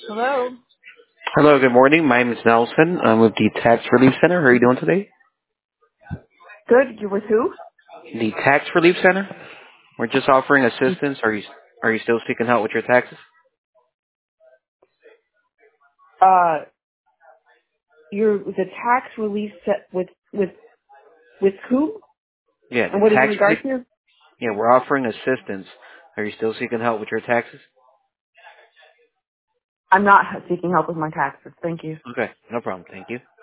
Hello. Hello, good morning. My name is Nelson. I'm with the Tax Relief Center. How are you doing today? Good. You with who? The Tax Relief Center? We're just offering assistance. Are you still seeking help with your taxes? Uh, you're the tax relief set with who? Yeah, And the what is it in Tax Relief. regard to? Yeah, we're offering assistance. Are you still seeking help with your taxes? I'm not seeking help with my taxes. Thank you. Okay, no problem. Thank you.